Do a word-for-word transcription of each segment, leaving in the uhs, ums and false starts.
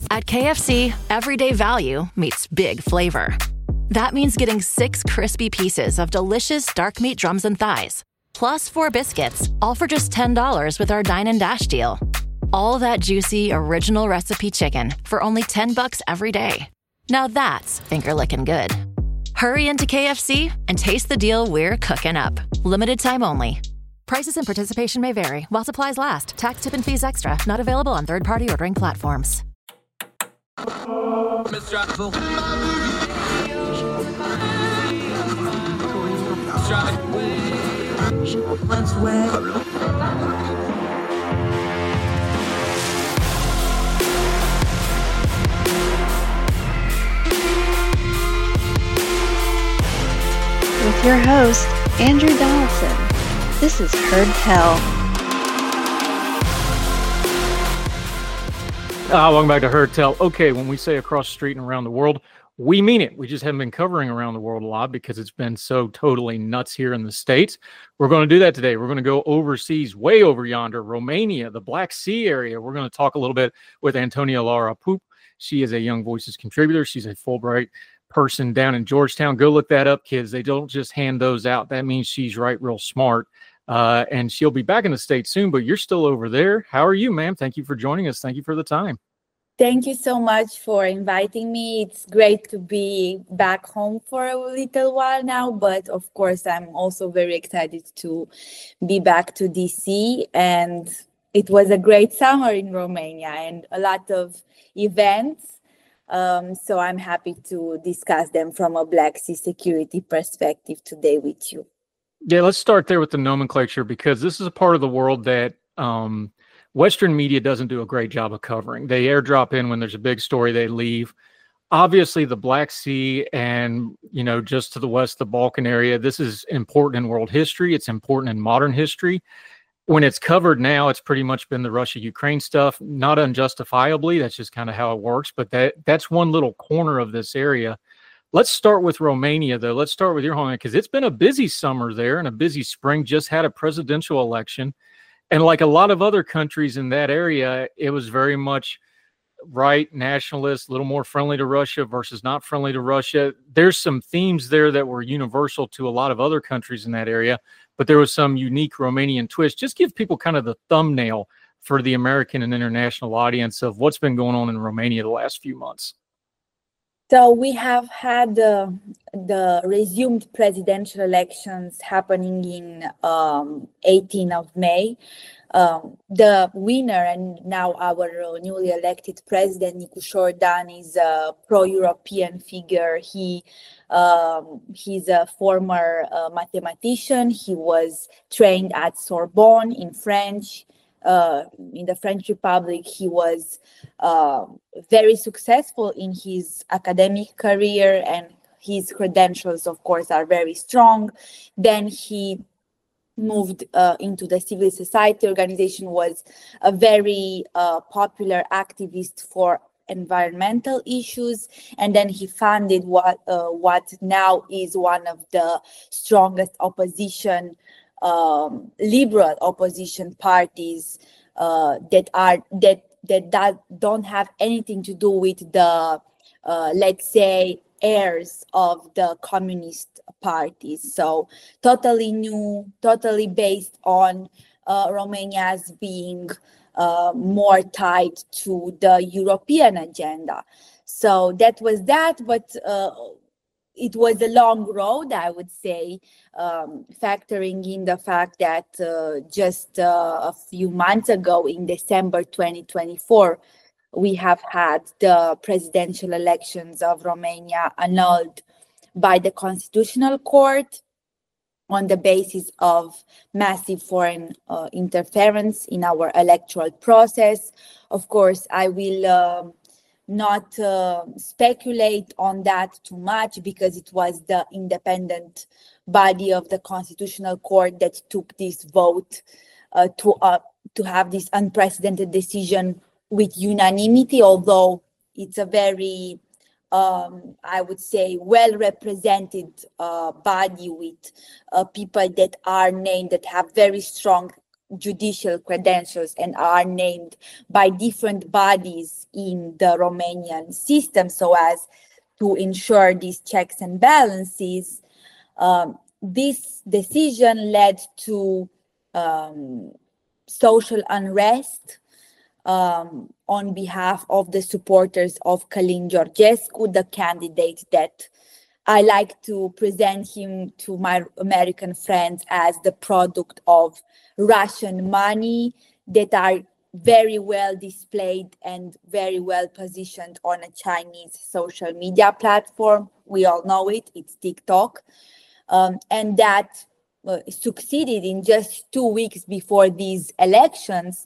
At K F C, everyday value meets big flavor. That means getting six crispy pieces of delicious dark meat drums and thighs, plus four biscuits, all for just ten dollars with our Dine and Dash deal. All that juicy, original recipe chicken for only ten bucks every day. Now that's finger-licking good. Hurry into K F C and taste the deal we're cooking up. Limited time only. Prices and participation may vary while supplies last. Tax, tip, and fees extra. Not available on third-party ordering platforms. With your host, Andrew Donaldson. This is Heard Tell. Ah, welcome back to Heard Tell. Okay, when we say across the street and around the world, we mean it. We just haven't been covering around the world a lot because it's been so totally nuts here in the States. We're going to do that today. We're going to go overseas, way over yonder, Romania, the Black Sea area. We're going to talk a little bit with Antonia Lara Poop. She is a Young Voices contributor. She's a Fulbright person down in Georgetown. Go look that up, kids. They don't just hand those out. That means she's right real smart. Uh, and she'll be back in the States soon, but you're still over there. How are you, ma'am? Thank you for joining us. Thank you for the time. Thank you so much for inviting me. It's great to be back home for a little while now, but of course, I'm also very excited to be back to D C. And it was a great summer in Romania and a lot of events. Um, so I'm happy to discuss them from a Black Sea security perspective today with you. Yeah, let's start there with the nomenclature, because this is a part of the world that um, Western media doesn't do a great job of covering. They airdrop in when there's a big story, they leave. Obviously, the Black Sea and, you know, just to the west, the Balkan area, this is important in world history. It's important in modern history. When it's covered now, it's pretty much been the Russia-Ukraine stuff, not unjustifiably. That's just kind of how it works. But that that's one little corner of this area. Let's start with Romania, though. Let's start with your home, because it's been a busy summer there and a busy spring. Just had a presidential election. And like a lot of other countries in that area, it was very much right, nationalist, a little more friendly to Russia versus not friendly to Russia. There's some themes there that were universal to a lot of other countries in that area, but there was some unique Romanian twist. Just give people kind of the thumbnail for the American and international audience of what's been going on in Romania the last few months. So we have had uh, the resumed presidential elections happening in um, eighteenth of May. Um, the winner and now our uh, newly elected president, Nicu Șordan, is a pro-European figure. He um, he's a former uh, mathematician. He was trained at Sorbonne in French. Uh, in the French Republic, he was uh, very successful in his academic career, and his credentials, of course, are very strong. Then he moved uh, into the civil society organization, was a very uh, popular activist for environmental issues, and then he founded what uh, what now is one of the strongest opposition Um, liberal opposition parties uh, that are that that that don't have anything to do with the uh, let's say heirs of the communist parties. So totally new, totally based on uh, Romania as being uh, more tied to the European agenda. So that was that, but. Uh, It was a long road, I would say, um, factoring in the fact that uh, just uh, a few months ago, in December twenty twenty-four, we have had the presidential elections of Romania annulled by the Constitutional Court on the basis of massive foreign uh, interference in our electoral process. Of course, I will... Uh, not uh, speculate on that too much, because it was the independent body of the Constitutional Court that took this vote uh, to uh, to have this unprecedented decision with unanimity, although it's a very, um, I would say, well-represented uh, body with uh, people that are named, that have very strong judicial credentials and are named by different bodies in the Romanian system so as to ensure these checks and balances. Um, this decision led to um, social unrest um, on behalf of the supporters of Călin Georgescu, the candidate that I like to present him to my American friends as the product of Russian money that are very well displayed and very well positioned on a Chinese social media platform. We all know it, it's TikTok. Um, and that uh, succeeded in just two weeks before these elections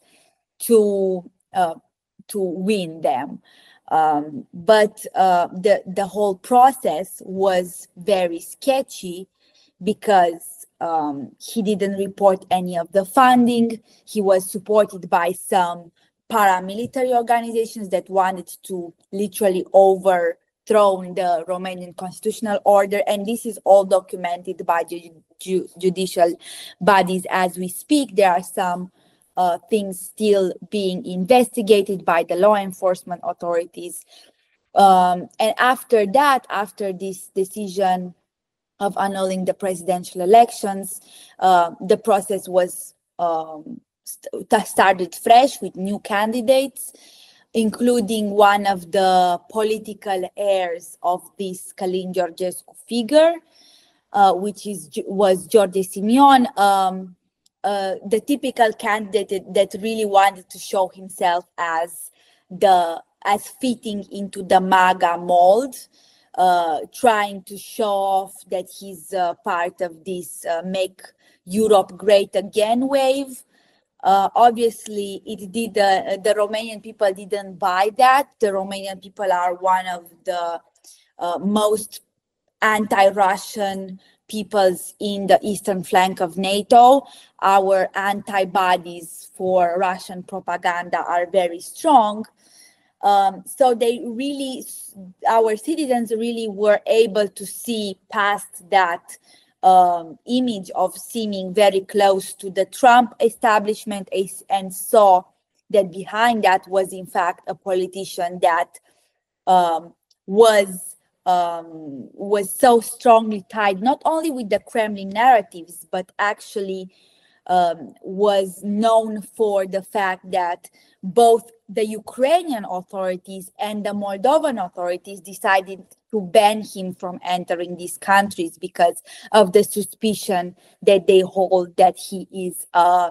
to, uh, to win them. Um, but uh, the, the whole process was very sketchy because um, he didn't report any of the funding. He was supported by some paramilitary organizations that wanted to literally overthrow the Romanian constitutional order. And this is all documented by ju- ju- judicial bodies as we speak. There are some Uh, things still being investigated by the law enforcement authorities. Um, and after that, after this decision of annulling the presidential elections, uh, the process was um, st- started fresh with new candidates, including one of the political heirs of this Călin Georgescu figure, uh, which is was George Simion. Um, Uh, the typical candidate that really wanted to show himself as the as fitting into the MAGA mold, uh, trying to show off that he's uh, part of this uh, Make Europe Great Again wave. Uh, obviously, it did. Uh, the Romanian people didn't buy that. The Romanian people are one of the uh, most anti-Russian peoples in the eastern flank of NATO. Our antibodies for Russian propaganda are very strong. Um, so they really, our citizens really were able to see past that um, image of seeming very close to the Trump establishment and saw that behind that was in fact a politician that um, was Um, was so strongly tied not only with the Kremlin narratives, but actually um, was known for the fact that both the Ukrainian authorities and the Moldovan authorities decided to ban him from entering these countries because of the suspicion that they hold that he is a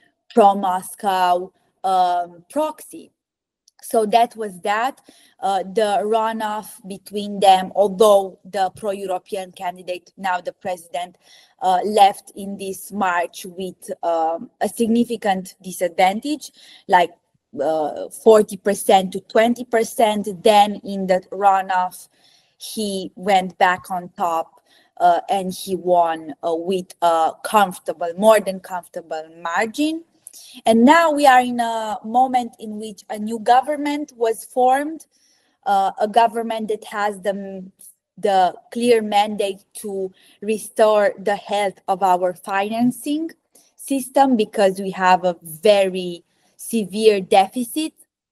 pro-Moscow um, proxy. So that was that. Uh, the runoff between them, although the pro-European candidate, now the president, uh, left in this March with um, a significant disadvantage, like uh, forty percent to twenty percent. Then in the runoff, he went back on top uh, and he won uh, with a comfortable, more than comfortable margin. And now we are in a moment in which a new government was formed, uh, a government that has the, the clear mandate to restore the health of our financing system because we have a very severe deficit.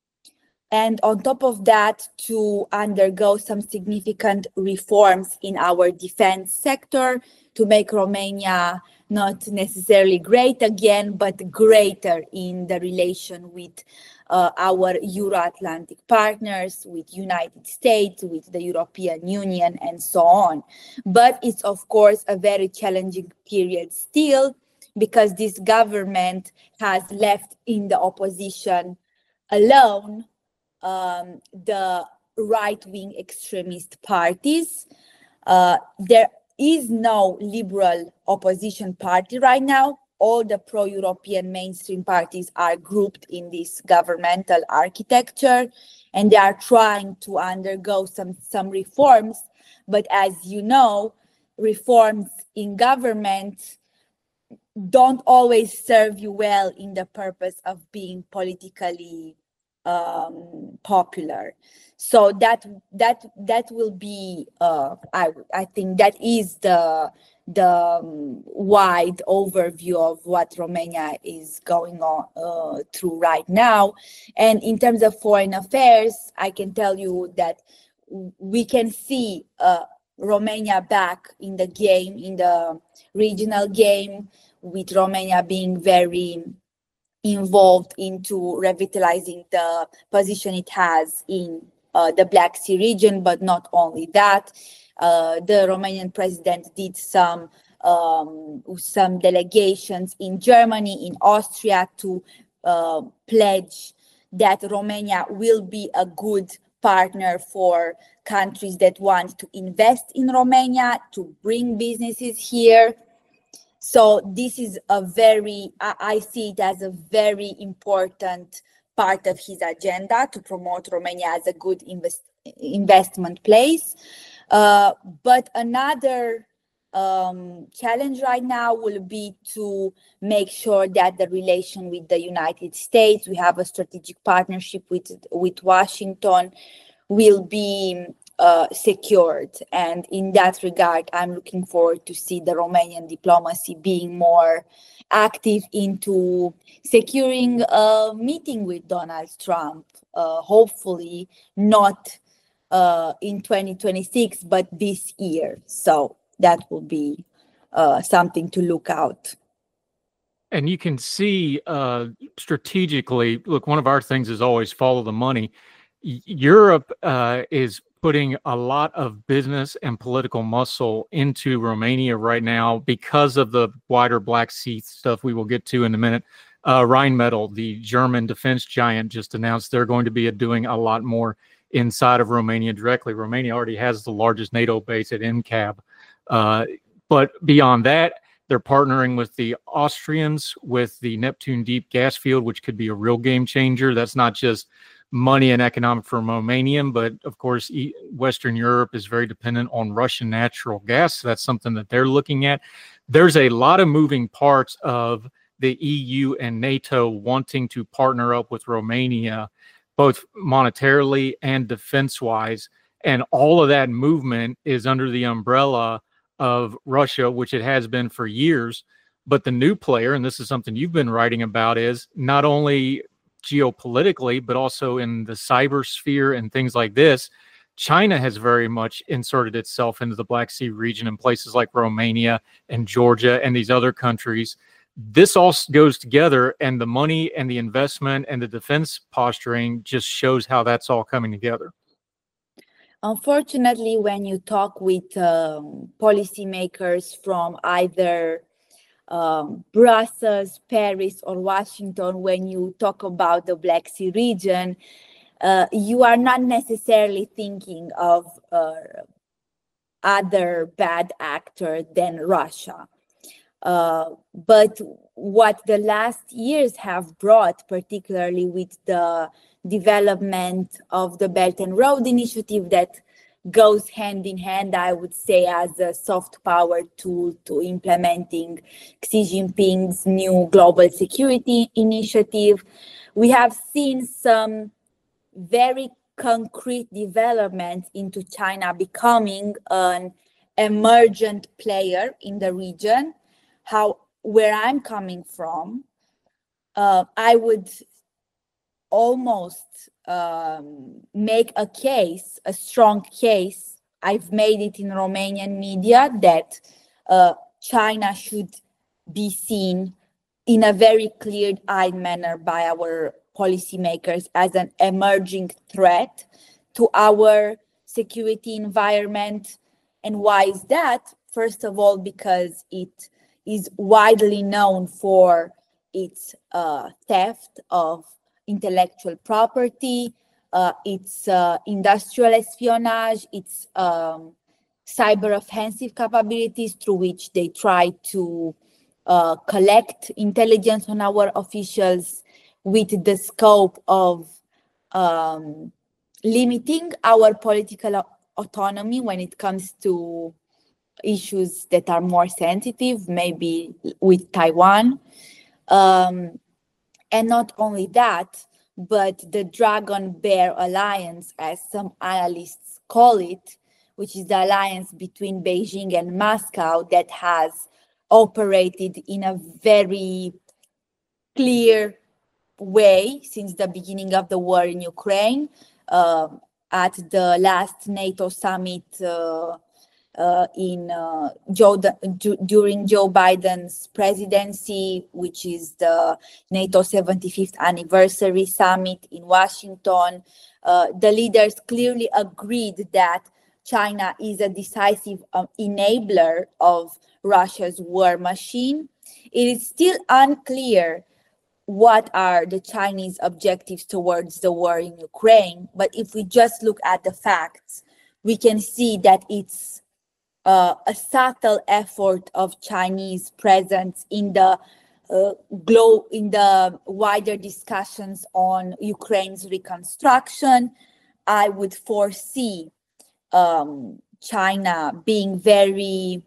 And on top of that, to undergo some significant reforms in our defense sector to make Romania not necessarily great again, but greater in the relation with uh, our Euro-Atlantic partners, with United States, with the European Union, and so on. But it's, of course, a very challenging period still, because this government has left in the opposition alone um, the right-wing extremist parties. Uh, there is no liberal opposition party right now. All the pro-European mainstream parties are grouped in this governmental architecture, and they are trying to undergo some, some reforms. But as you know, reforms in government don't always serve you well in the purpose of being politically um, popular. So that that that will be uh, I I think that is the the um, wide overview of what Romania is going on uh, through right now. And in terms of foreign affairs, I can tell you that we can see uh, Romania back in the game, in the regional game, with Romania being very involved into revitalizing the position it has in uh, the Black Sea region, but not only that. Uh, the Romanian president did some um, some delegations in Germany, in Austria, to uh, pledge that Romania will be a good partner for countries that want to invest in Romania, to bring businesses here. So this is a very, I, I see it as a very important part of his agenda to promote Romania as a good invest, investment place. Uh, but another um, challenge right now will be to make sure that the relation with the United States, we have a strategic partnership with, with Washington, will be uh, secured. And in that regard, I'm looking forward to see the Romanian diplomacy being more active into securing a meeting with Donald Trump, uh, hopefully not Uh, in twenty twenty-six, but this year. So that will be uh, something to look out. And you can see uh, strategically, look, one of our things is always follow the money. Europe uh, is putting a lot of business and political muscle into Romania right now because of the wider Black Sea stuff we will get to in a minute. Uh, Rheinmetall, the German defense giant, just announced they're going to be doing a lot more inside of Romania directly. Romania already has the largest NATO base at N C A B. Uh, but beyond that, they're partnering with the Austrians with the Neptune Deep gas field, which could be a real game changer. That's not just money and economic for Romania, but of course, Western Europe is very dependent on Russian natural gas. So that's something that they're looking at. There's a lot of moving parts of the E U and NATO wanting to partner up with Romania, both monetarily and defense-wise. And all of that movement is under the umbrella of Russia, which it has been for years. But the new player, and this is something you've been writing about, is not only geopolitically, but also in the cyber sphere and things like this, China has very much inserted itself into the Black Sea region in places like Romania and Georgia and these other countries. This all goes together, and the money and the investment and the defense posturing just shows how that's all coming together. Unfortunately, when you talk with um, policymakers from either um, Brussels, Paris, or Washington, when you talk about the Black Sea region, uh, you are not necessarily thinking of uh, other bad actor than Russia. Uh, but what the last years have brought, particularly with the development of the Belt and Road Initiative that goes hand in hand, I would say, as a soft power tool to implementing Xi Jinping's new global security initiative, we have seen some very concrete developments into China becoming an emergent player in the region. How, where I'm coming from, uh, I would almost um, make a case, a strong case. I've made it in Romanian media that uh, China should be seen in a very clear-eyed manner by our policymakers as an emerging threat to our security environment. And why is that? First of all, because it is widely known for its uh, theft of intellectual property, uh, its uh, industrial espionage, its um, cyber offensive capabilities through which they try to uh, collect intelligence on our officials with the scope of um, limiting our political autonomy when it comes to issues that are more sensitive, maybe with Taiwan. Um, and not only that, but the Dragon Bear Alliance, as some analysts call it, which is the alliance between Beijing and Moscow that has operated in a very clear way since the beginning of the war in Ukraine. Uh, at the last NATO summit uh, uh, in uh, Joe, d- during Joe Biden's presidency, which is the NATO seventy-fifth anniversary summit in Washington, uh, the leaders clearly agreed that China is a decisive um, enabler of Russia's war machine. It is still unclear what are the Chinese objectives towards the war in Ukraine. But if we just look at the facts, we can see that it's uh, a subtle effort of Chinese presence in the uh, glo- in the wider discussions on Ukraine's reconstruction. I would foresee um, China being very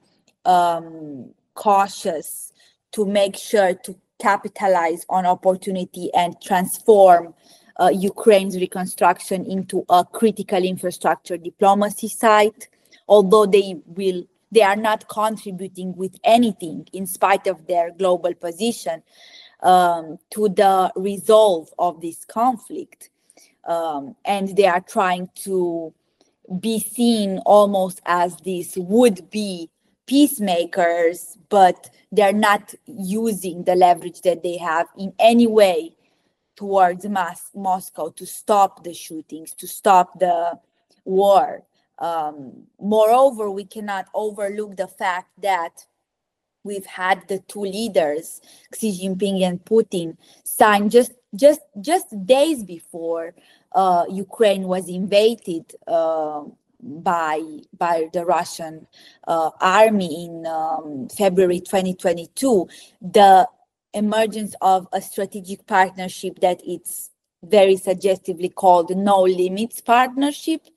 um, cautious to make sure to capitalize on opportunity and transform uh, Ukraine's reconstruction into a critical infrastructure diplomacy site, although they will they are not contributing with anything in spite of their global position um, to the resolve of this conflict. Um, and they are trying to be seen almost as these would-be peacemakers, but they're not using the leverage that they have in any way towards Mas- Moscow to stop the shootings, to stop the war. Um, moreover, we cannot overlook the fact that we've had the two leaders, Xi Jinping and Putin, sign just just just days before uh, Ukraine was invaded uh, by by the Russian uh, army in um, February twenty twenty-two, the emergence of a strategic partnership that it's very suggestively called No Limits Partnership.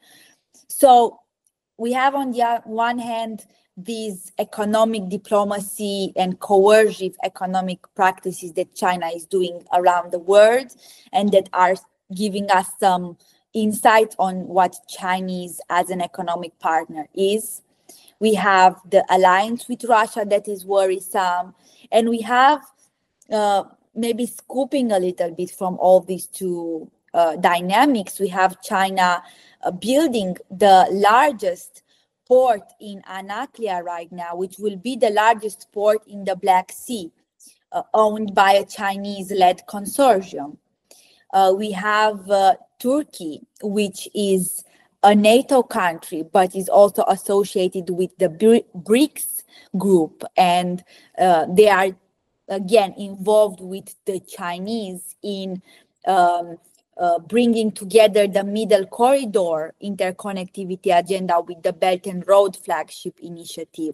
So we have on the one hand these economic diplomacy and coercive economic practices that China is doing around the world, and that are giving us some insight on what Chinese as an economic partner is. We have the alliance with Russia that is worrisome, and we have uh, maybe scooping a little bit from all these two uh, dynamics. We have China uh, building the largest port in Anaklia right now, which will be the largest port in the Black Sea, uh, owned by a Chinese-led consortium. Uh, we have uh, Turkey, which is a NATO country, but is also associated with the BRICS group, and uh, they are again involved with the Chinese in um, uh, bringing together the Middle Corridor interconnectivity agenda with the Belt and Road flagship initiative.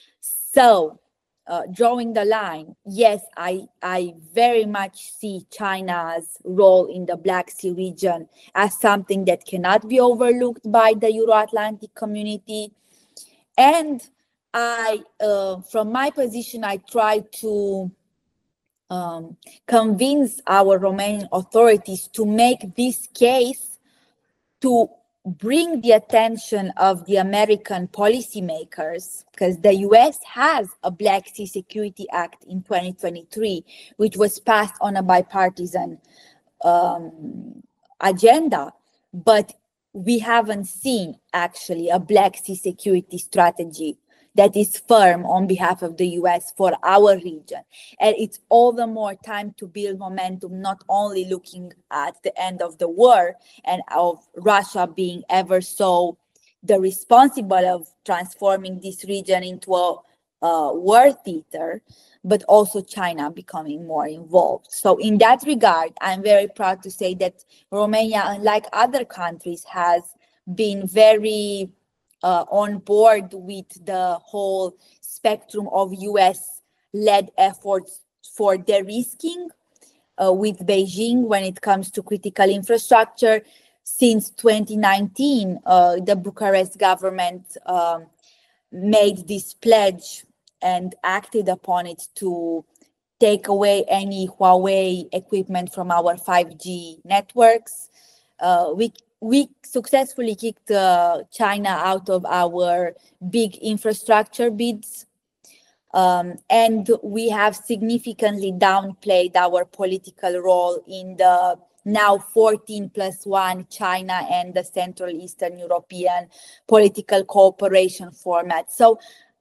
So, uh, drawing the line, yes, I, I very much see China's role in the Black Sea region as something that cannot be overlooked by the Euro-Atlantic community. And I, uh, from my position, I try to Um, convince our Romanian authorities to make this case to bring the attention of the American policymakers, because the U S has a Black Sea Security Act in twenty twenty-three, which was passed on a bipartisan um, agenda, but we haven't seen actually a Black Sea security strategy that is firm on behalf of the U S for our region. And it's all the more time to build momentum, not only looking at the end of the war and of Russia being ever so the responsible of transforming this region into a uh, war theater, but also China becoming more involved. So in that regard, I'm very proud to say that Romania, unlike other countries, has been very Uh, on board with the whole spectrum of U S-led efforts for de-risking uh, with Beijing when it comes to critical infrastructure. Since twenty nineteen, uh, the Bucharest government um, made this pledge and acted upon it to take away any Huawei equipment from our five G networks. Uh, we we successfully kicked uh, China out of our big infrastructure bids. Um, and we have significantly downplayed our political role in the now fourteen plus one China and the Central Eastern European political cooperation format. So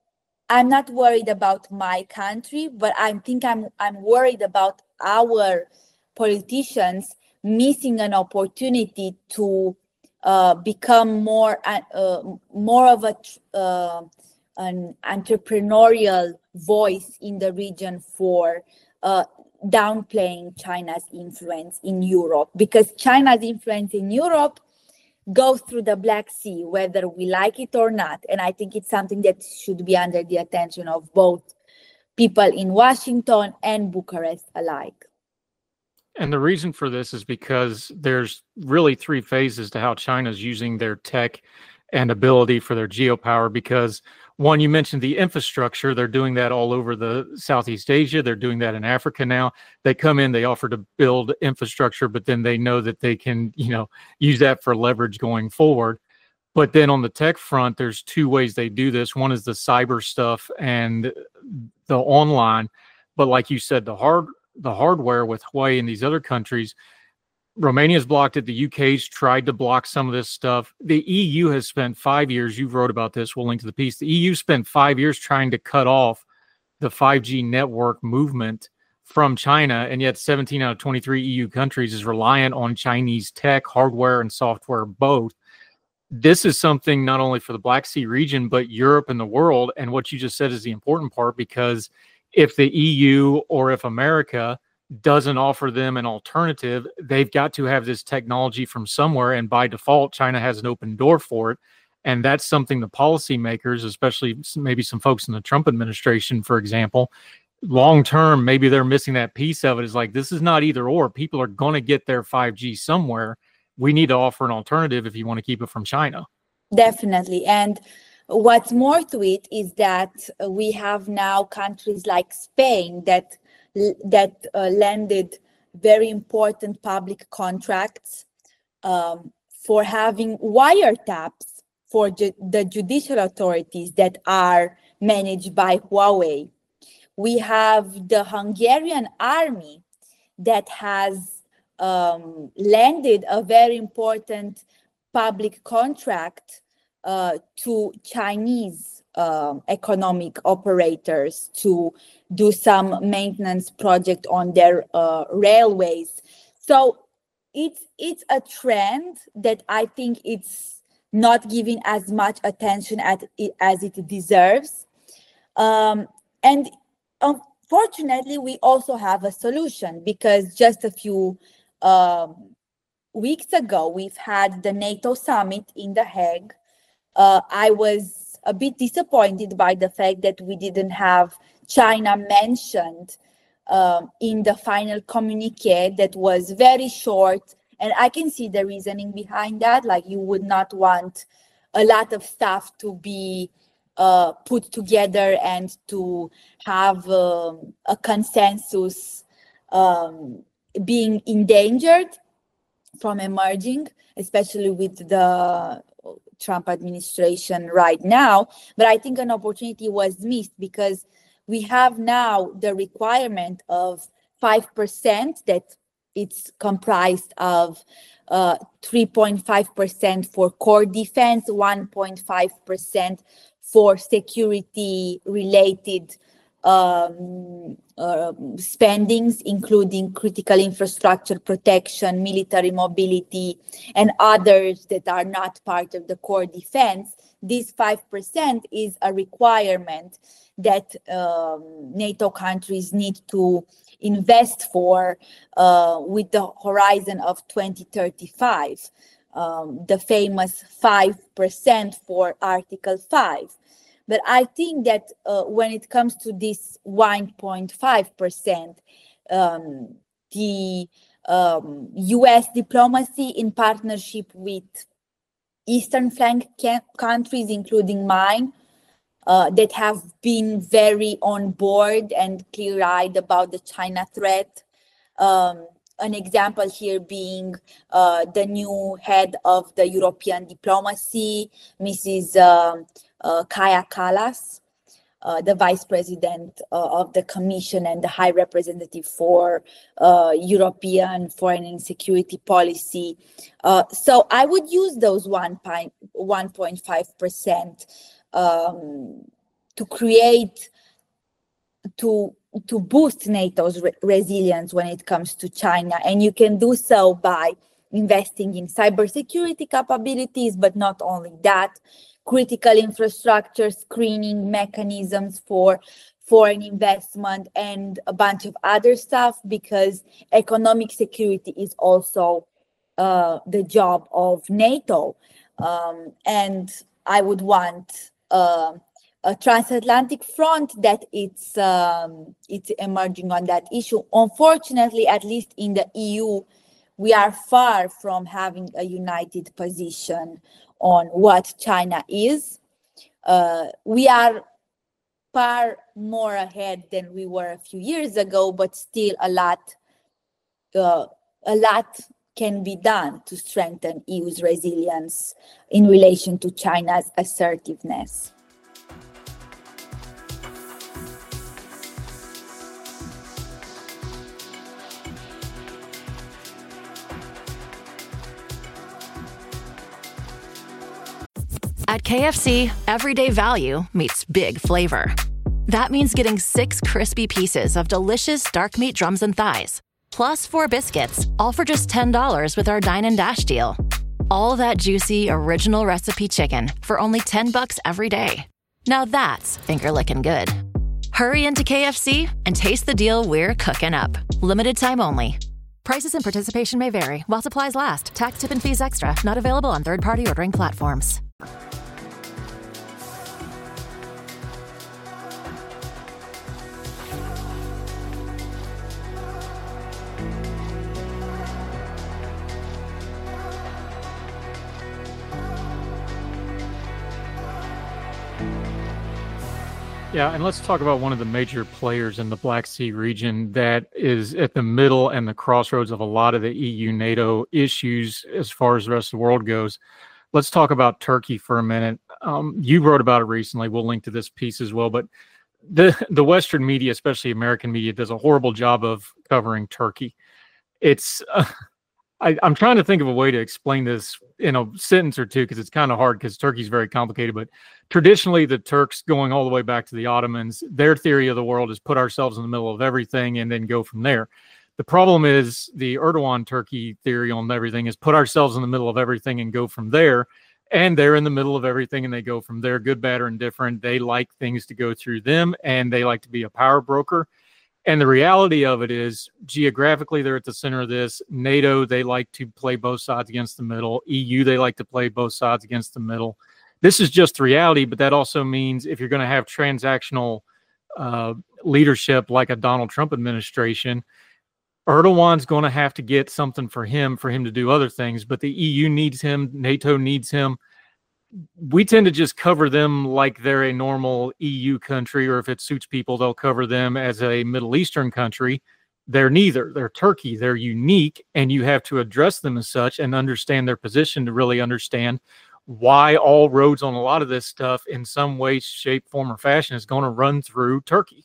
I'm not worried about my country, but I think I'm I'm worried about our politicians missing an opportunity to uh, become more uh, more of a uh, an entrepreneurial voice in the region for uh, downplaying China's influence in Europe, because China's influence in Europe goes through the Black Sea, whether we like it or not. And I think it's something that should be under the attention of both people in Washington and Bucharest alike. And the reason for this is because there's really three phases to how China's using their tech and ability for their geopower. Because one, you mentioned the infrastructure. They're doing that all over the Southeast Asia. They're doing that in Africa now. They come in, they offer to build infrastructure, but then they know that they can, you know, use that for leverage going forward. But then on the tech front, there's two ways they do this. One is the cyber stuff and the online. But like you said, the hard the hardware with Huawei and these other countries, Romania's blocked it. The U K's tried to block some of this stuff. The E U has spent five years. You wrote about this. We'll link to the piece. The E U spent five years trying to cut off the five G network movement from China, and yet seventeen out of twenty-three E U countries is reliant on Chinese tech, hardware, and software both. This is something not only for the Black Sea region, but Europe and the world. And what you just said is the important part, because if the E U or if America doesn't offer them an alternative, they've got to have this technology from somewhere. And by default, China has an open door for it. And that's something the policymakers, especially maybe some folks in the Trump administration, for example, long term, maybe they're missing that piece of it. Is like, this is not either or. People are going to get their five G somewhere. We need to offer an alternative if you want to keep it from China. Definitely. And what's more to it is that we have now countries like Spain that that uh, landed very important public contracts um, for having wiretaps for ju- the judicial authorities that are managed by Huawei. We have the Hungarian army that has um, landed a very important public contract uh, to Chinese um, economic operators to do some maintenance project on their uh, railways. So it's it's a trend that I think it's not giving as much attention as it, as it deserves. Um, and unfortunately, we also have a solution, because just a few um, weeks ago, we've had the NATO summit in The Hague. Uh, I was a bit disappointed by the fact that we didn't have China mentioned um, in the final communique that was very short. And I can see the reasoning behind that. Like, you would not want a lot of stuff to be uh, put together and to have um, a consensus um, being endangered from emerging, especially with the Trump administration right now. But I think an opportunity was missed, because we have now the requirement of five percent that it's comprised of uh, three point five percent for core defense, one point five percent for security related um, uh, spendings, including critical infrastructure protection, military mobility, and others that are not part of the core defense. This five percent is a requirement that um, NATO countries need to invest for uh, with the horizon of twenty thirty-five, um, the famous five percent for Article five. But I think that uh, when it comes to this one point five percent, um, the um, U S diplomacy in partnership with Eastern flank countries, including mine, uh, that have been very on board and clear-eyed about the China threat. Um, an example here being uh, the new head of the European diplomacy, Missus Um, uh, Kaja Kallas, uh, the vice president uh, of the Commission and the high representative for uh, European foreign and security policy. Uh, so I would use those one point five percent um, to create, to to boost NATO's re- resilience when it comes to China. And you can do so by investing in cybersecurity capabilities, but not only that, critical infrastructure, screening mechanisms for foreign investment, and a bunch of other stuff, because economic security is also uh, the job of NATO. Um, and I would want uh, a transatlantic front that it's um, it's emerging on that issue. Unfortunately, at least in the E U, we are far from having a united position on what China is. Uh, we are far more ahead than we were a few years ago, but still a lot, uh, a lot can be done to strengthen E U's resilience in relation to China's assertiveness. At K F C, everyday value meets big flavor. That means getting six crispy pieces of delicious dark meat drums and thighs, plus four biscuits, all for just ten dollars with our Dine and Dash deal. All that juicy, original recipe chicken for only ten bucks every day. Now that's finger-licking good. Hurry into K F C and taste the deal we're cooking up. Limited time only. Prices and participation may vary while supplies last. Tax, tip, and fees extra. Not available on third-party ordering platforms. Yeah, and let's talk about one of the major players in the Black Sea region that is at the middle and the crossroads of a lot of the E U NATO issues as far as the rest of the world goes. Let's talk about Turkey for a minute. Um, you wrote about it recently. We'll link to this piece as well. But the the Western media, especially American media, does a horrible job of covering Turkey. It's uh, I, I'm trying to think of a way to explain this in a sentence or two, because it's kind of hard because Turkey's very complicated. But traditionally, the Turks, going all the way back to the Ottomans, their theory of the world is put ourselves in the middle of everything and then go from there. The problem is the Erdogan Turkey theory on everything is put ourselves in the middle of everything and go from there. And they're in the middle of everything and they go from there, good, bad, or indifferent. They like things to go through them and they like to be a power broker. And the reality of it is, geographically, they're at the center of this. NATO, they like to play both sides against the middle. E U, they like to play both sides against the middle. This is just the reality, but that also means if you're going to have transactional uh, leadership like a Donald Trump administration, Erdogan's going to have to get something for him, for him to do other things. But the E U needs him. NATO needs him. We tend to just cover them like they're a normal E U country, or if it suits people, they'll cover them as a Middle Eastern country. They're neither. They're Turkey. They're unique, and you have to address them as such and understand their position to really understand why all roads on a lot of this stuff in some way, shape, form, or fashion is going to run through Turkey.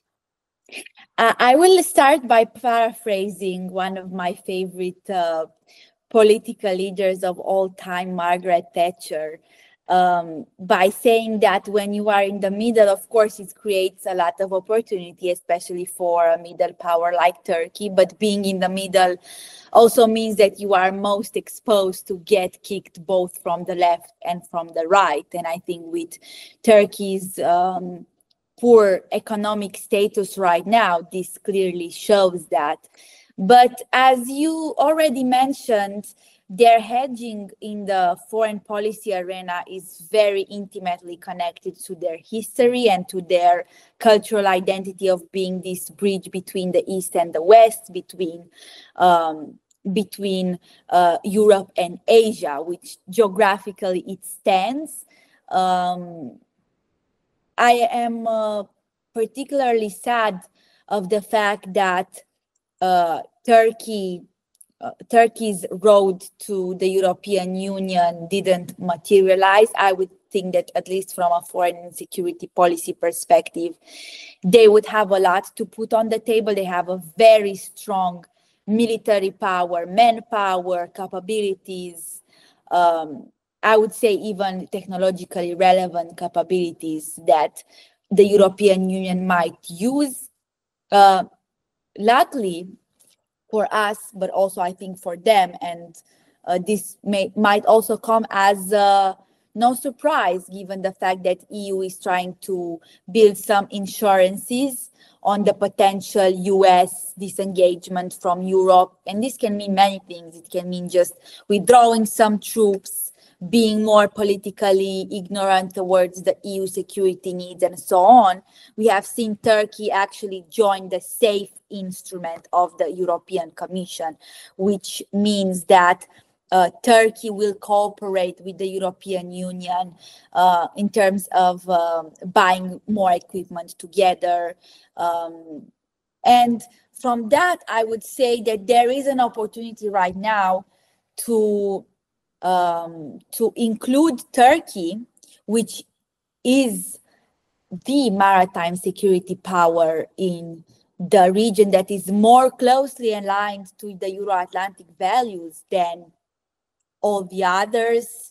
Uh, I will start by paraphrasing one of my favorite uh, political leaders of all time, Margaret Thatcher. Um, by saying that when you are in the middle, of course, it creates a lot of opportunity, especially for a middle power like Turkey. But being in the middle also means that you are most exposed to get kicked both from the left and from the right. And I think with Turkey's um, poor economic status right now, this clearly shows that. But as you already mentioned, their hedging in the foreign policy arena is very intimately connected to their history and to their cultural identity of being this bridge between the East and the West, between um, between uh, Europe and Asia, which geographically it stands. Um, I am uh, particularly sad of the fact that uh, Turkey, uh, Turkey's road to the European Union didn't materialize. I would think that, at least from a foreign and security policy perspective, they would have a lot to put on the table. They have a very strong military power, manpower, capabilities, um, I would say even technologically relevant capabilities that the European Union might use. Uh, luckily for us, but also I think for them, and uh, this may might also come as uh, no surprise given the fact that E U is trying to build some insurances on the potential U S disengagement from Europe. And this can mean many things. It can mean just withdrawing some troops, being more politically ignorant towards the E U security needs, and so on. We have seen Turkey actually join the SAFE instrument of the European Commission, which means that uh, Turkey will cooperate with the European Union uh, in terms of um, buying more equipment together. Um, and from that, I would say that there is an opportunity right now to Um, to include Turkey, which is the maritime security power in the region that is more closely aligned to the Euro-Atlantic values than all the others,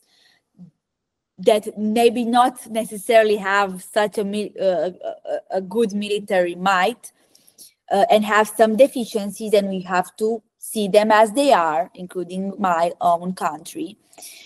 that maybe not necessarily have such a, uh, a, a good military might uh, and have some deficiencies, and we have to see them as they are, including my own country.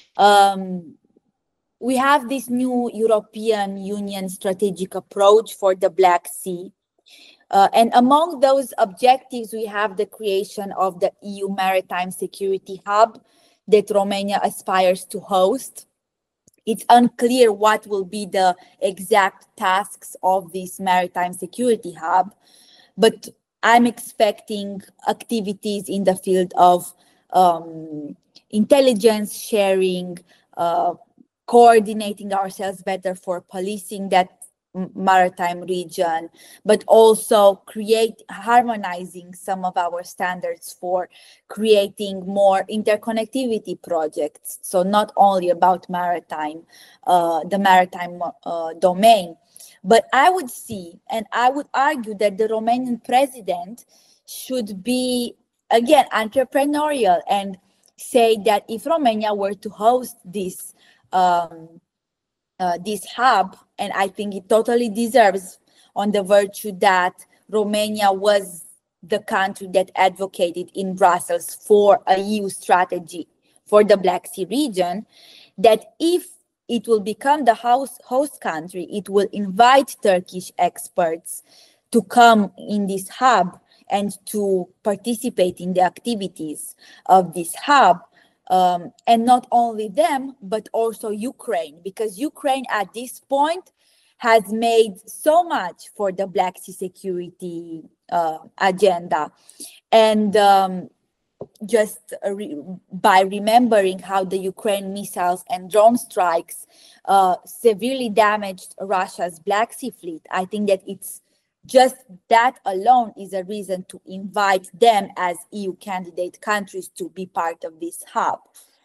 Um, we have this new European Union strategic approach for the Black Sea. Uh, and among those objectives, we have the creation of the E U Maritime Security Hub that Romania aspires to host. It's unclear what will be the exact tasks of this Maritime Security Hub, but I'm expecting activities in the field of um, intelligence sharing, uh, coordinating ourselves better for policing that maritime region, but also create harmonizing some of our standards for creating more interconnectivity projects. So not only about maritime, uh, the maritime uh, domain, but I would see, and I would argue that the Romanian president should be, again, entrepreneurial and say that if Romania were to host this um, uh, this hub, and I think it totally deserves, on the virtue that Romania was the country that advocated in Brussels for a E U strategy for the Black Sea region, that if it will become the host, host country, it will invite Turkish experts to come in this hub and to participate in the activities of this hub. Um, and not only them, but also Ukraine, because Ukraine at this point has made so much for the Black Sea security uh, agenda. And um, just re by remembering how the Ukraine missiles and drone strikes uh, severely damaged Russia's Black Sea fleet, I think that it's just that alone is a reason to invite them as E U candidate countries to be part of this hub.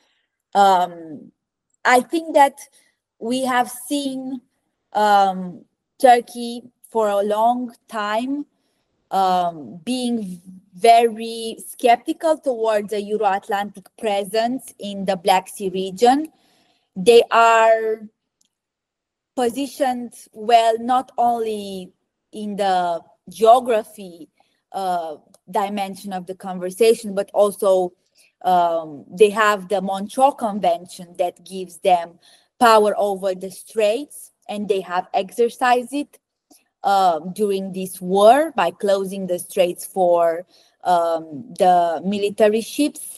Um, I think that we have seen um, Turkey for a long time um, being very skeptical towards a Euro-Atlantic presence in the Black Sea region. They are positioned well, not only in the geography uh, dimension of the conversation, but also um, they have the Montreux Convention that gives them power over the straits, and they have exercised it uh, during this war by closing the straits for um, the military ships.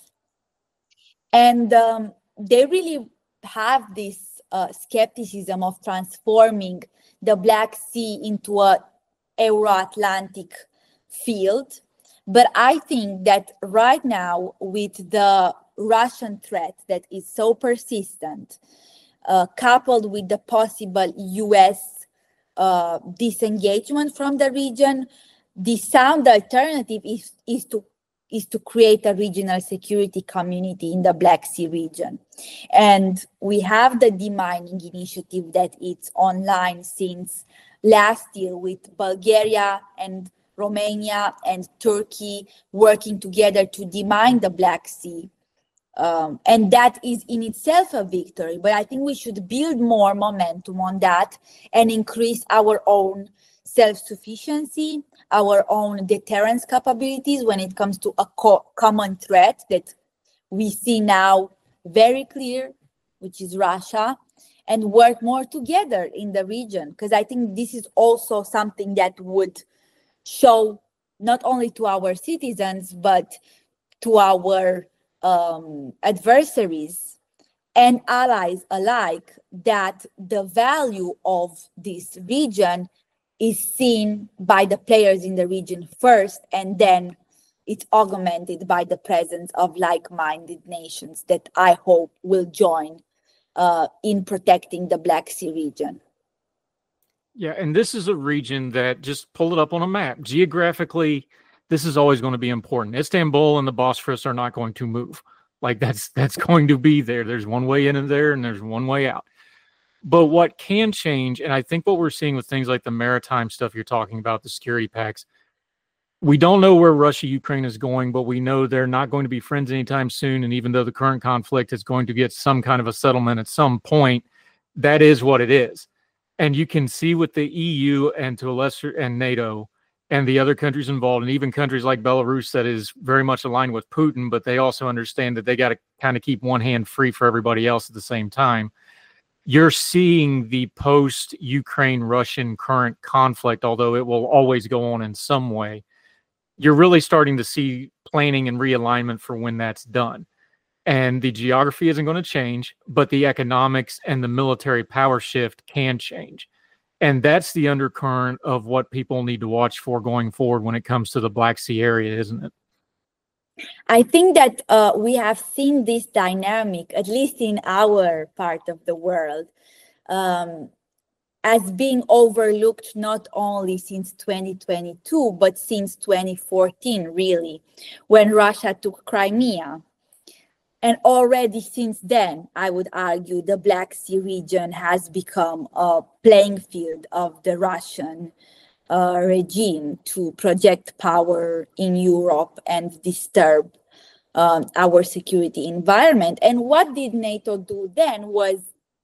And um, they really have this uh, skepticism of transforming the Black Sea into a Euro-Atlantic field. But I think that right now, with the Russian threat that is so persistent, uh, coupled with the possible U S uh, disengagement from the region, the sound alternative is, is to is to create a regional security community in the Black Sea region. And we have the demining initiative that it's online since last year, with Bulgaria and Romania and Turkey working together to demine the Black Sea. Um, and that is in itself a victory, but I think we should build more momentum on that and increase our own self-sufficiency, our own deterrence capabilities when it comes to a co- common threat that we see now very clear, which is Russia, and work more together in the region. Because I think this is also something that would show not only to our citizens, but to our um, adversaries and allies alike, that the value of this region is seen by the players in the region first, and then it's augmented by the presence of like-minded nations that I hope will join uh, in protecting the Black Sea region. Yeah, and this is a region that, just pull it up on a map. Geographically, this is always going to be important. Istanbul and the Bosphorus are not going to move. Like that's that's going to be there. There's one way in and there, and there's one way out. But what can change, and I think what we're seeing with things like the maritime stuff you're talking about, the security pacts, we don't know where Russia, Ukraine is going, but we know they're not going to be friends anytime soon. And even though the current conflict is going to get some kind of a settlement at some point, that is what it is. And you can see with the E U and to a lesser and NATO and the other countries involved, and even countries like Belarus that is very much aligned with Putin, but they also understand that they got to kind of keep one hand free for everybody else at the same time. You're seeing the post-Ukraine Russian current conflict, although it will always go on in some way. You're really starting to see planning and realignment for when that's done. And the geography isn't going to change, but the economics and the military power shift can change. And that's the undercurrent of what people need to watch for going forward when it comes to the Black Sea area, isn't it? I think that uh, we have seen this dynamic, at least in our part of the world, um, as being overlooked not only since twenty twenty-two, but since twenty fourteen, really, when Russia took Crimea. And already since then, I would argue the Black Sea region has become a playing field of the Russian uh, regime to project power in Europe and disturb um, our security environment. And what did NATO do then was,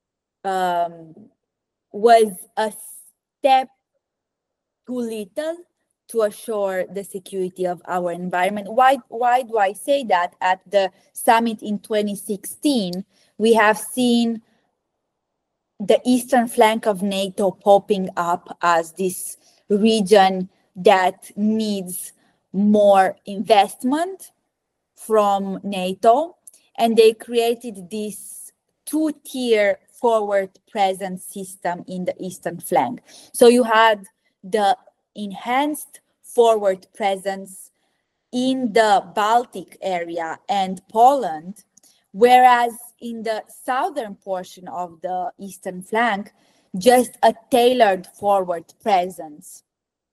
um, was a step too little to assure the security of our environment. Why, why do I say that? At the summit in twenty sixteen, we have seen the eastern flank of NATO popping up as this region that needs more investment from NATO. And they created this two-tier forward presence system in the eastern flank. So you had the enhanced forward presence in the Baltic area and Poland, whereas in the southern portion of the eastern flank, just a tailored forward presence.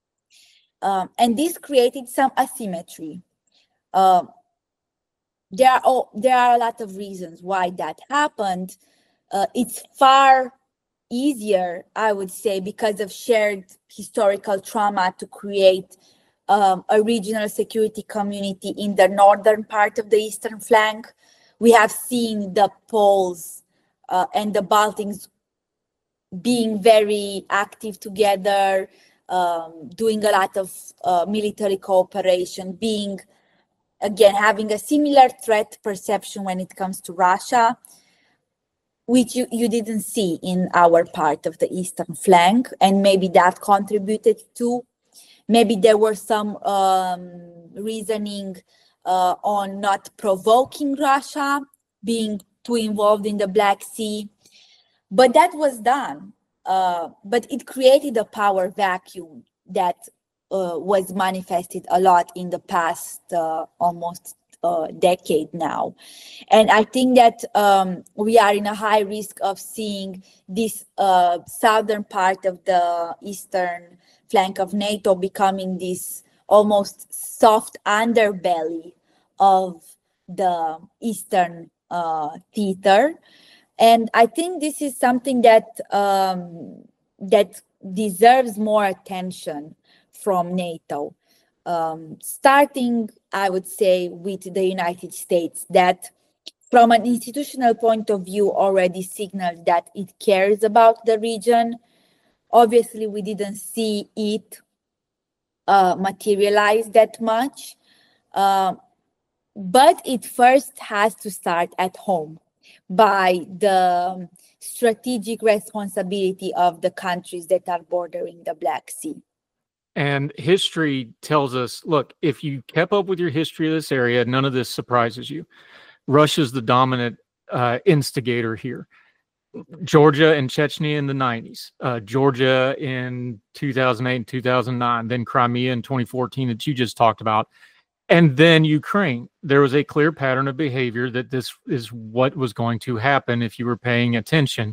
Um, and this created some asymmetry. Uh, there are, oh, there are a lot of reasons why that happened. Uh, it's far easier, I would say, because of shared historical trauma to create um, a regional security community in the northern part of the eastern flank. We have seen the Poles uh, and the Baltics being very active together, um, doing a lot of uh, military cooperation, being, again, having a similar threat perception when it comes to Russia, which you, you didn't see in our part of the eastern flank. And maybe that contributed to, maybe there were some um, reasoning uh, on not provoking Russia, being too involved in the Black Sea. But that was done. Uh, but it created a power vacuum that uh, was manifested a lot in the past uh, almost uh, decade now. And I think that um, we are in a high risk of seeing this uh, southern part of the eastern flank of NATO becoming this almost soft underbelly of the Eastern uh, theater. And I think this is something that um, that deserves more attention from NATO. Um, starting, I would say, with the United States, that from an institutional point of view already signaled that it cares about the region. Obviously, we didn't see it uh, materialize that much, uh, but it first has to start at home by the strategic responsibility of the countries that are bordering the Black Sea. And history tells us, look, if you kept up with your history of this area, none of this surprises you. Russia's the dominant uh, instigator here. Georgia and Chechnya in the nineties, uh, Georgia in two thousand eight and two thousand nine, then Crimea in twenty fourteen that you just talked about, and then Ukraine. There was a clear pattern of behavior that this is what was going to happen if you were paying attention.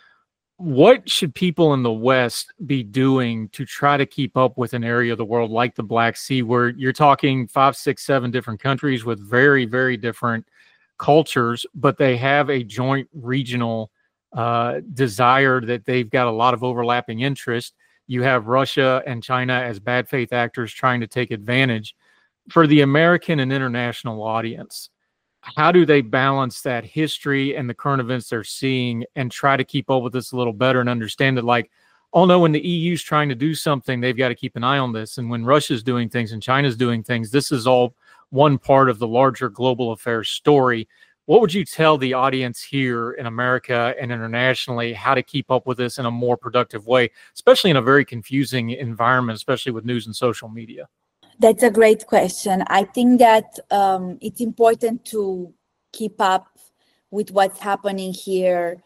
What should people in the West be doing to try to keep up with an area of the world like the Black Sea, where you're talking five, six, seven different countries with very, very different cultures, but they have a joint regional uh, desire that they've got a lot of overlapping interest. You have Russia and China as bad faith actors trying to take advantage. For the American and international audience, how do they balance that history and the current events they're seeing and try to keep up with this a little better and understand that, like, oh no, when the E U's trying to do something, they've got to keep an eye on this. And when Russia's doing things and China's doing things, this is all one part of the larger global affairs story. What would you tell the audience here in America and internationally how to keep up with this in a more productive way, especially in a very confusing environment, especially with news and social media? That's a great question. I think that um, it's important to keep up with what's happening here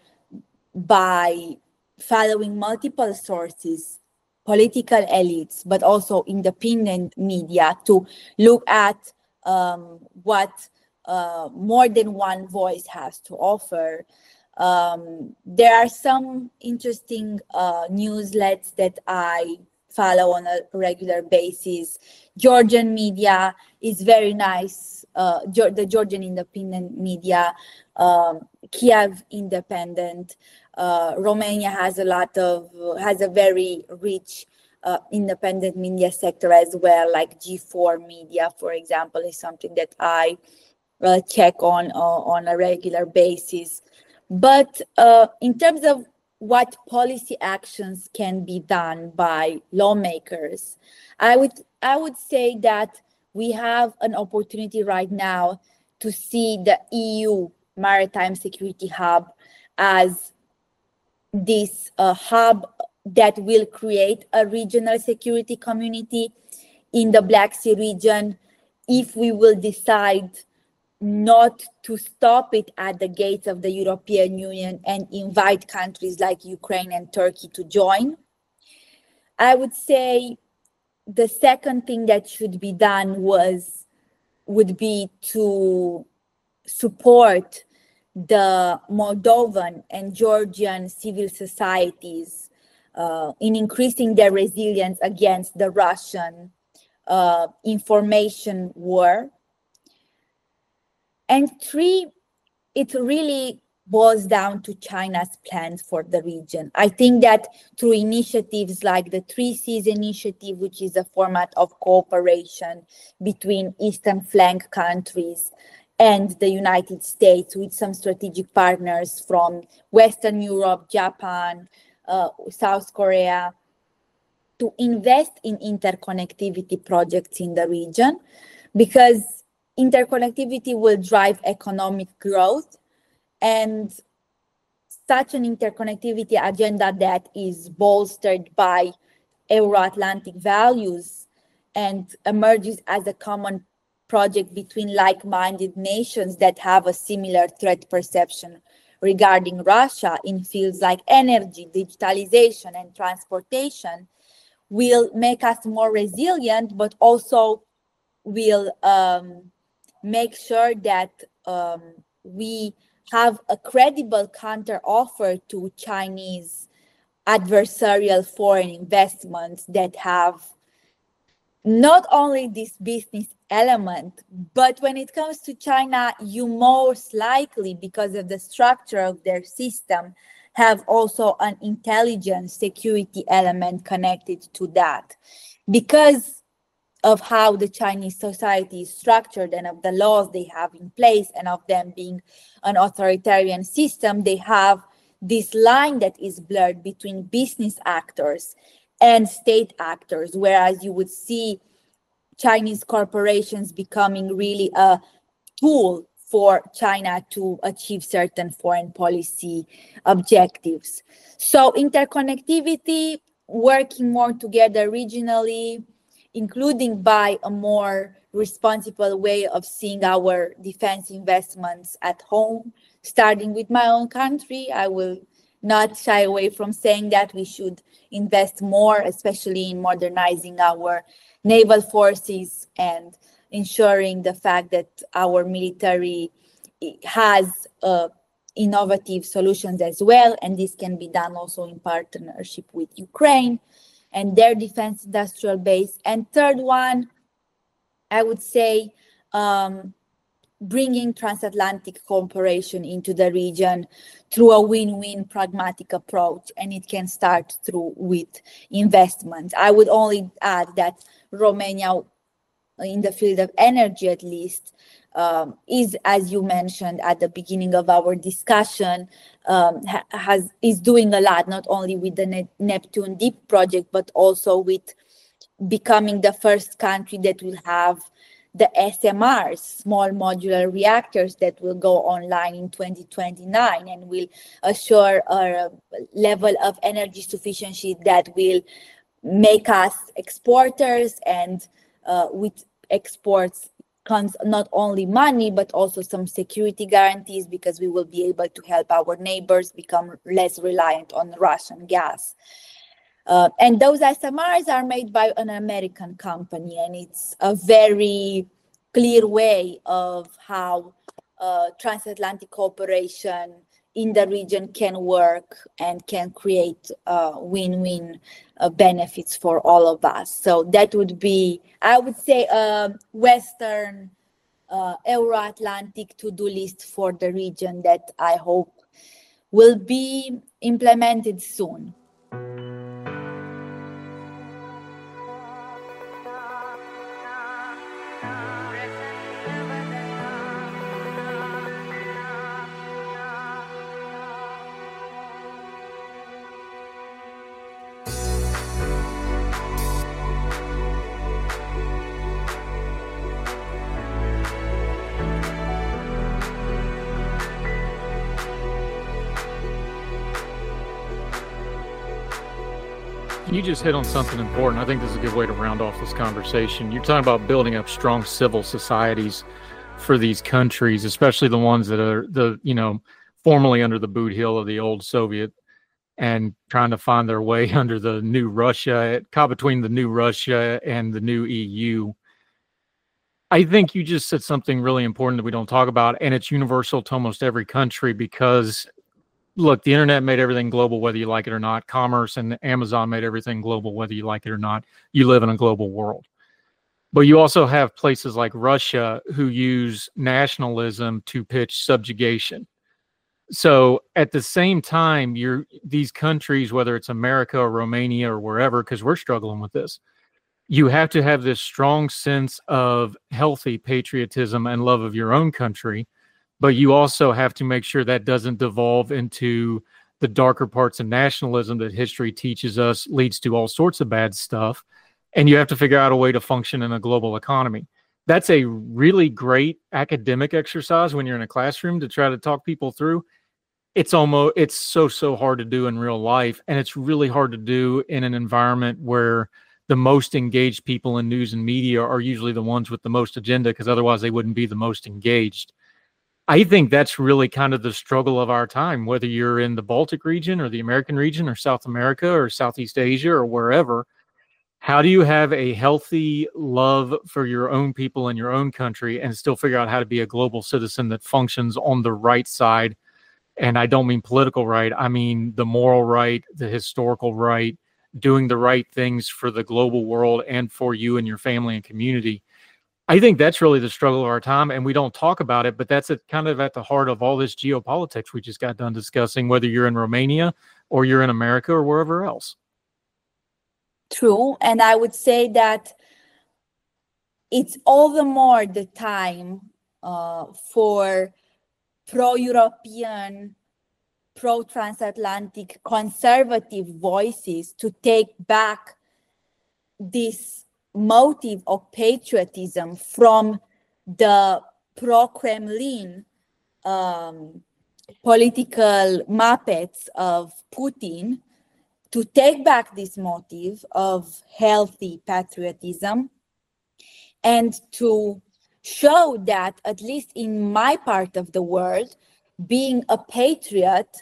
by following multiple sources, political elites, but also independent media, to look at um, what uh, more than one voice has to offer. Um, there are some interesting uh, newsletters that I follow on a regular basis. Georgian media is very nice. Uh, the Georgian independent media, um, Kiev Independent. Uh, Romania has a lot of, has a very rich uh, independent media sector as well, like G four Media, for example, is something that I uh, check on uh, on a regular basis. But uh, in terms of what policy actions can be done by lawmakers, I would I would say that we have an opportunity right now to see the E U Maritime Security Hub as this uh, hub that will create a regional security community in the Black Sea region if we will decide not to stop it at the gates of the European Union and invite countries like Ukraine and Turkey to join. I would say the second thing that should be done was would be to support the Moldovan and Georgian civil societies uh, in increasing their resilience against the Russian uh, information war. And three, it really boils down to China's plans for the region. I think that through initiatives like the Three Seas Initiative, which is a format of cooperation between Eastern Flank countries and the United States, with some strategic partners from Western Europe, Japan, uh, South Korea, to invest in interconnectivity projects in the region, because interconnectivity will drive economic growth, and such an interconnectivity agenda that is bolstered by Euro-Atlantic values and emerges as a common project between like-minded nations that have a similar threat perception regarding Russia in fields like energy, digitalization, and transportation will make us more resilient, but also will um, make sure that um, we have a credible counteroffer to Chinese adversarial foreign investments that have not only this business element, but when it comes to China, you most likely, because of the structure of their system, have also an intelligence security element connected to that. Because of how the Chinese society is structured and of the laws they have in place and of them being an authoritarian system, they have this line that is blurred between business actors and state actors, whereas you would see Chinese corporations becoming really a tool for China to achieve certain foreign policy objectives. So interconnectivity, working more together regionally, including by a more responsible way of seeing our defense investments at home, starting with my own country. I will not shy away from saying that we should invest more, especially in modernizing our naval forces and ensuring the fact that our military has uh, innovative solutions as well. And this can be done also in partnership with Ukraine and their defense industrial base. And third one, I would say, um, bringing transatlantic cooperation into the region through a win-win pragmatic approach, and it can start through with investment. I would only add that Romania, in the field of energy at least, um, is, as you mentioned at the beginning of our discussion, um, ha- has is doing a lot, not only with the ne- Neptune Deep project, but also with becoming the first country that will have the S M Rs, small modular reactors, that will go online in twenty twenty-nine and will assure a level of energy sufficiency that will make us exporters, and uh, with exports comes not only money, but also some security guarantees, because we will be able to help our neighbors become less reliant on Russian gas. Uh, and those S M Rs are made by an American company, and it's a very clear way of how uh, transatlantic cooperation in the region can work and can create uh, win-win uh, benefits for all of us. So that would be, I would say, a Western uh, Euro-Atlantic to-do list for the region that I hope will be implemented soon. You just hit on something important. I think this is a good way to round off this conversation. You're talking about building up strong civil societies for these countries, especially the ones that are the, you know, formerly under the boot heel of the old Soviet, and trying to find their way under the new Russia, caught between the new Russia and the new E U. I think you just said something really important that we don't talk about, and it's universal to almost every country, because look, the internet made everything global, whether you like it or not. Commerce and Amazon made everything global, whether you like it or not. You live in a global world. But you also have places like Russia who use nationalism to pitch subjugation. So at the same time, you're these countries, whether it's America or Romania or wherever, because we're struggling with this, you have to have this strong sense of healthy patriotism and love of your own country. But you also have to make sure that doesn't devolve into the darker parts of nationalism that history teaches us leads to all sorts of bad stuff. And you have to figure out a way to function in a global economy. That's a really great academic exercise when you're in a classroom to try to talk people through. It's almost, it's so, so hard to do in real life. And it's really hard to do in an environment where the most engaged people in news and media are usually the ones with the most agenda, because otherwise they wouldn't be the most engaged. I think that's really kind of the struggle of our time, whether you're in the Baltic region or the American region or South America or Southeast Asia or wherever. How do you have a healthy love for your own people and your own country and still figure out how to be a global citizen that functions on the right side? And I don't mean political right. I mean the moral right, the historical right, doing the right things for the global world and for you and your family and community. I think that's really the struggle of our time, and we don't talk about it, but that's at, kind of at the heart of all this geopolitics we just got done discussing, whether you're in Romania or you're in America or wherever else. True. And I would say that it's all the more the time uh, for pro-European, pro-transatlantic conservative voices to take back this motive of patriotism from the pro-Kremlin um, political muppets of Putin, to take back this motive of healthy patriotism and to show that, at least in my part of the world, being a patriot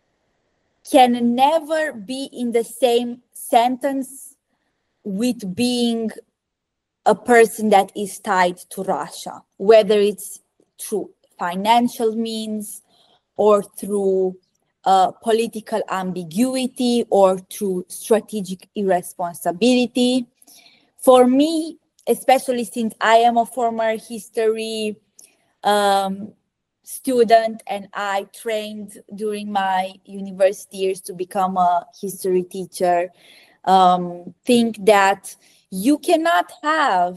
can never be in the same sentence with being a person that is tied to Russia, whether it's through financial means or through uh, political ambiguity or through strategic irresponsibility. For me, especially since I am a former history um, student and I trained during my university years to become a history teacher, um, think that you cannot have,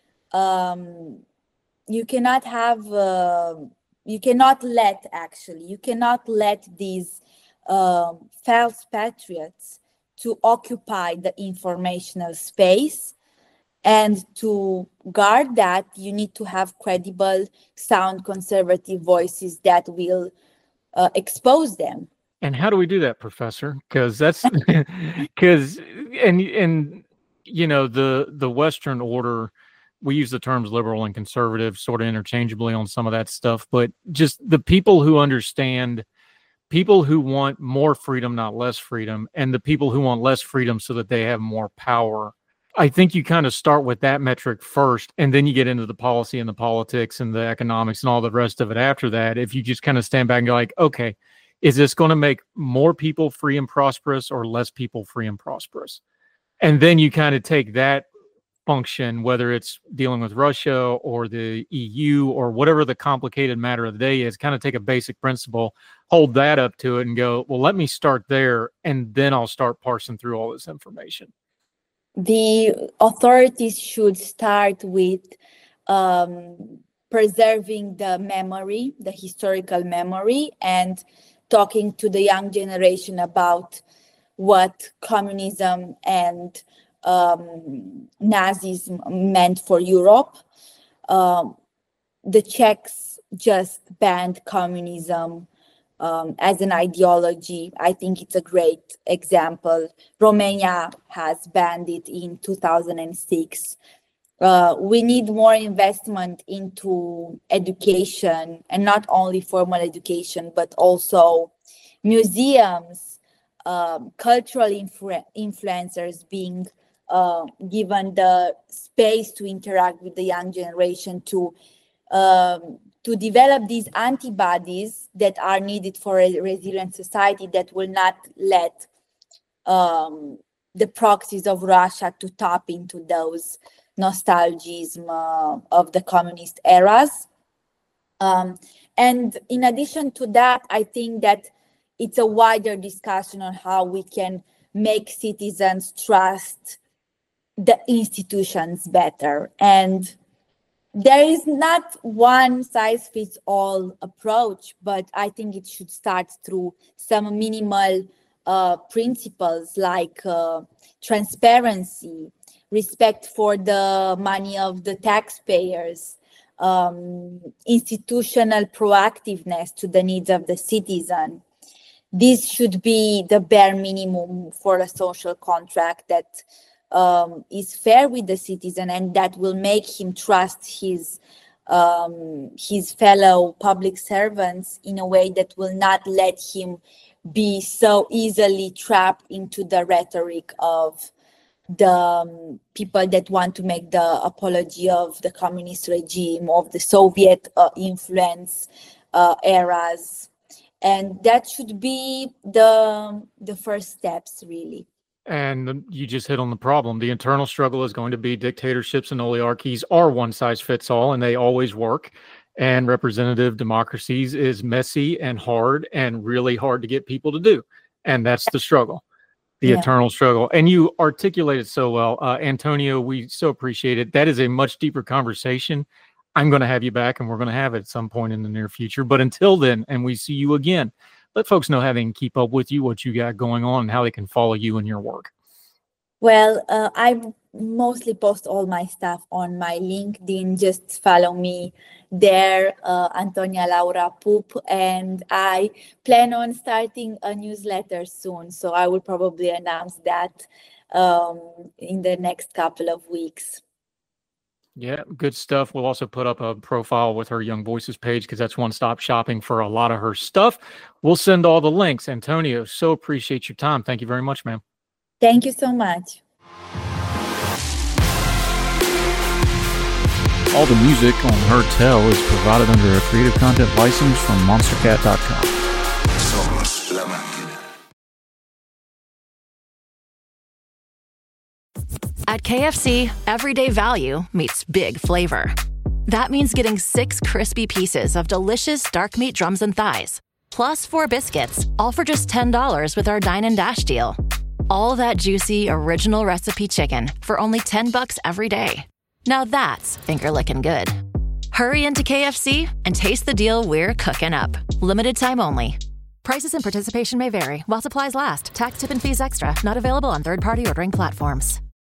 um, you cannot have, uh, you cannot let actually, you cannot let these uh, false patriots to occupy the informational space. And to guard that, you need to have credible, sound, conservative voices that will uh, expose them. And how do we do that, Professor? Because that's because and and you know the the Western order, we use the terms liberal and conservative sort of interchangeably on some of that stuff, but just the people who understand, people who want more freedom, not less freedom, and the people who want less freedom so that they have more power. I think you kind of start with that metric first, and then you get into the policy and the politics and the economics and all the rest of it after that. If you just kind of stand back and go like, okay, is this going to make more people free and prosperous or less people free and prosperous? And then you kind of take that function, whether it's dealing with Russia or the E U or whatever the complicated matter of the day is, kind of take a basic principle, hold that up to it and go, well, let me start there, and then I'll start parsing through all this information. The authorities should start with um, preserving the memory, the historical memory, and talking to the young generation about what communism and um, Nazism meant for Europe. Um, the Czechs just banned communism Um, as an ideology. I think it's a great example. Romania has banned it in two thousand six. Uh, we need more investment into education, and not only formal education, but also museums, um, cultural influ- influencers being uh, given the space to interact with the young generation, to um, to develop these antibodies that are needed for a resilient society that will not let um, the proxies of Russia to tap into those nostalgism uh, of the communist eras. Um, and in addition to that, I think that it's a wider discussion on how we can make citizens trust the institutions better. And there is not one size fits all approach, but I think it should start through some minimal uh, principles like uh, transparency, respect for the money of the taxpayers, um, institutional proactiveness to the needs of the citizen. This should be the bare minimum for a social contract that Um, is fair with the citizen and that will make him trust his um, his fellow public servants in a way that will not let him be so easily trapped into the rhetoric of the um, people that want to make the apology of the communist regime, of the Soviet uh, influence uh, eras. And that should be the, the first steps, really. And you just hit on the problem. The internal struggle is going to be dictatorships and oligarchies are one size fits all, and they always work. And representative democracies is messy and hard and really hard to get people to do. And that's the struggle, the yeah. eternal struggle. And you articulated so well. Uh, Antonio, we so appreciate it. That is a much deeper conversation. I'm going to have you back, and we're going to have it at some point in the near future. But until then, and we see you again, let folks know how they can keep up with you, what you got going on, and how they can follow you and your work. Well, uh, I mostly post all my stuff on my LinkedIn. Just follow me there, uh, Antonia Laura Pup, and I plan on starting a newsletter soon. So I will probably announce that um, in the next couple of weeks. Yeah, good stuff. We'll also put up a profile with her Young Voices page because that's one-stop shopping for a lot of her stuff. We'll send all the links. Antonio, so appreciate your time. Thank you very much, ma'am. Thank you so much. All the music on Heard Tell is provided under a Creative Content license from monster cat dot com. At K F C, everyday value meets big flavor. That means getting six crispy pieces of delicious dark meat drums and thighs, plus four biscuits, all for just ten dollars with our Dine and Dash deal. All that juicy, original recipe chicken for only ten bucks every day. Now that's finger-licking good. Hurry into K F C and taste the deal we're cooking up. Limited time only. Prices and participation may vary while supplies last. Tax, tip, and fees extra. Not available on third-party ordering platforms.